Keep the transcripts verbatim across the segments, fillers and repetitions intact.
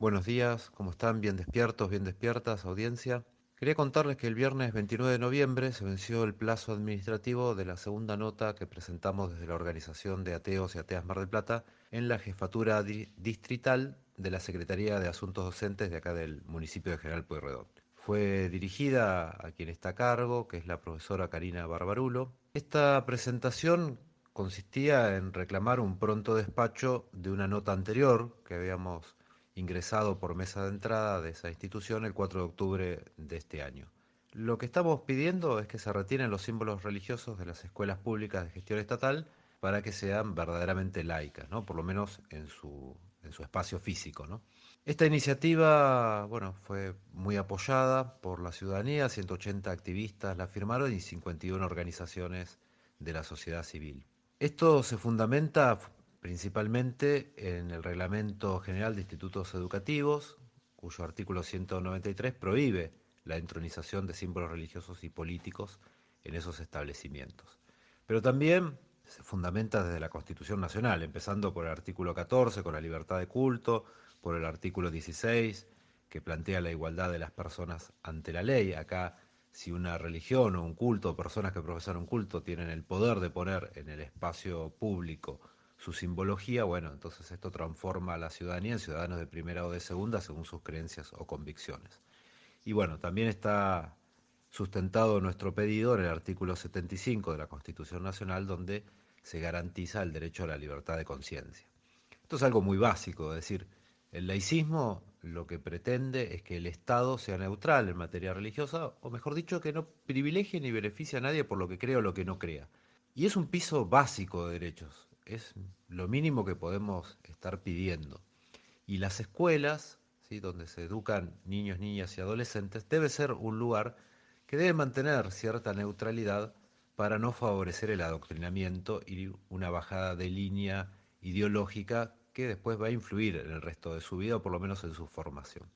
Buenos días, ¿cómo están? Bien despiertos, bien despiertas, audiencia. Quería contarles que el viernes veintinueve de noviembre se venció el plazo administrativo de la segunda nota que presentamos desde la Organización de Ateos y Ateas Mar del Plata en la jefatura di- distrital de la Secretaría de Asuntos Docentes de acá del municipio de General Pueyrredón. Fue dirigida a quien está a cargo, que es la profesora Karina Barbarulo. Esta presentación consistía en reclamar un pronto despacho de una nota anterior que habíamos ingresado por mesa de entrada de esa institución el cuatro de octubre de este año. Lo que estamos pidiendo es que se retiren los símbolos religiosos de las escuelas públicas de gestión estatal para que sean verdaderamente laicas, ¿no? Por lo menos en su, en su espacio físico, ¿no? Esta iniciativa, bueno, fue muy apoyada por la ciudadanía, ciento ochenta activistas la firmaron y cincuenta y una organizaciones de la sociedad civil. Esto se fundamenta principalmente en el Reglamento General de Institutos Educativos, cuyo artículo ciento noventa y tres prohíbe la entronización de símbolos religiosos y políticos en esos establecimientos. Pero también se fundamenta desde la Constitución Nacional, empezando por el artículo catorce con la libertad de culto, por el artículo dieciséis que plantea la igualdad de las personas ante la ley. Acá, si una religión o un culto o personas que profesan un culto tienen el poder de poner en el espacio público su simbología, bueno, entonces esto transforma a la ciudadanía en ciudadanos de primera o de segunda según sus creencias o convicciones. Y bueno, también está sustentado nuestro pedido en el artículo setenta y cinco de la Constitución Nacional, donde se garantiza el derecho a la libertad de conciencia. Esto es algo muy básico, es decir, el laicismo lo que pretende es que el Estado sea neutral en materia religiosa, o mejor dicho, que no privilegie ni beneficie a nadie por lo que crea o lo que no crea. Y es un piso básico de derechos, es lo mínimo que podemos estar pidiendo. Y las escuelas, ¿sí?, donde se educan niños, niñas y adolescentes, debe ser un lugar que debe mantener cierta neutralidad para no favorecer el adoctrinamiento y una bajada de línea ideológica que después va a influir en el resto de su vida o por lo menos en su formación.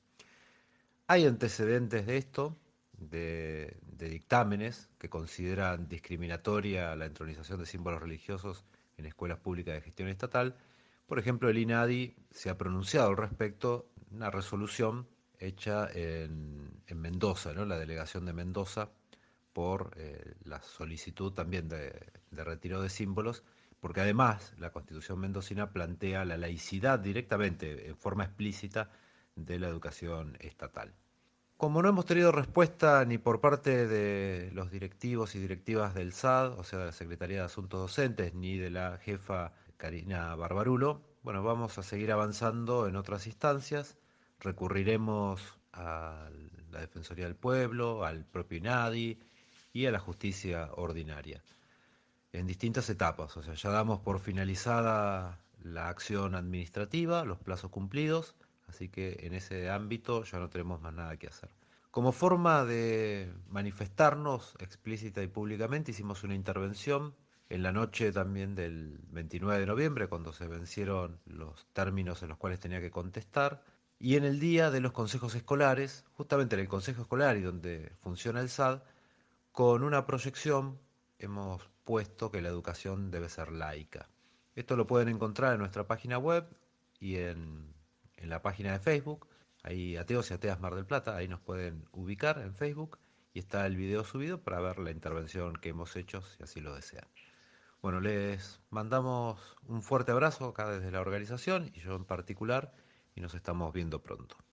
Hay antecedentes de esto, de, de dictámenes que consideran discriminatoria la entronización de símbolos religiosos en escuelas públicas de gestión estatal. Por ejemplo, el INADI se ha pronunciado al respecto, una resolución hecha en, en Mendoza, ¿no? La delegación de Mendoza, por eh, la solicitud también de, de retiro de símbolos, porque además la Constitución mendocina plantea la laicidad directamente, en forma explícita, de la educación estatal. Como no hemos tenido respuesta ni por parte de los directivos y directivas del S A D, o sea, de la Secretaría de Asuntos Docentes, ni de la jefa Karina Barbarulo, bueno, vamos a seguir avanzando en otras instancias. Recurriremos a la Defensoría del Pueblo, al propio INADI y a la justicia ordinaria en distintas etapas. O sea, ya damos por finalizada la acción administrativa, los plazos cumplidos, así que en ese ámbito ya no tenemos más nada que hacer. Como forma de manifestarnos explícita y públicamente, hicimos una intervención en la noche también del veintinueve de noviembre, cuando se vencieron los términos en los cuales tenía que contestar, y en el día de los consejos escolares, justamente en el consejo escolar y donde funciona el S A D, con una proyección hemos puesto que la educación debe ser laica. Esto lo pueden encontrar en nuestra página web y en, en la página de Facebook. Ahí Ateos y Ateas Mar del Plata, ahí nos pueden ubicar en Facebook y está el video subido para ver la intervención que hemos hecho si así lo desean. Bueno, les mandamos un fuerte abrazo acá desde la organización y yo en particular y nos estamos viendo pronto.